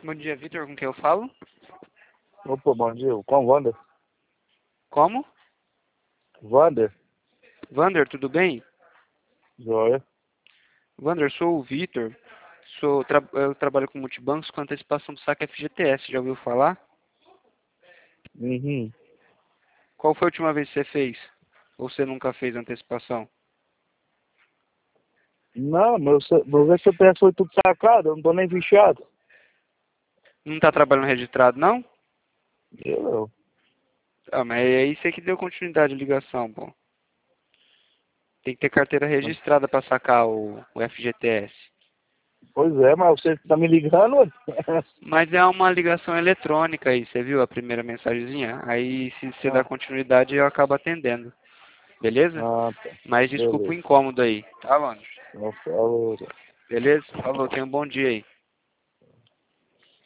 Bom dia, Vitor. Com quem eu falo? Opa, bom dia. Com o Wander. Como? Wander? Vander, tudo bem? Joia. Vander, sou o Vitor. Eu trabalho com multibancos com antecipação do saque FGTS. Já ouviu falar? Uhum. Qual foi a última vez que você fez? Ou você nunca fez antecipação? Não, meu VCPS foi tudo sacado, eu não tô nem fichado. Não está trabalhando registrado, não? Eu. Ah, mas é aí você que deu continuidade à ligação, pô. Tem que ter carteira registrada para sacar o FGTS. Pois é, mas você tá me ligando? Ué? Mas é uma ligação eletrônica aí, você viu a primeira mensagenzinha? Aí se você dá Ah, continuidade eu acabo atendendo. Beleza? tá. Mas desculpa o Beleza. incômodo aí, tá, mano? Não falou. Beleza? Falou, tenha um bom dia aí.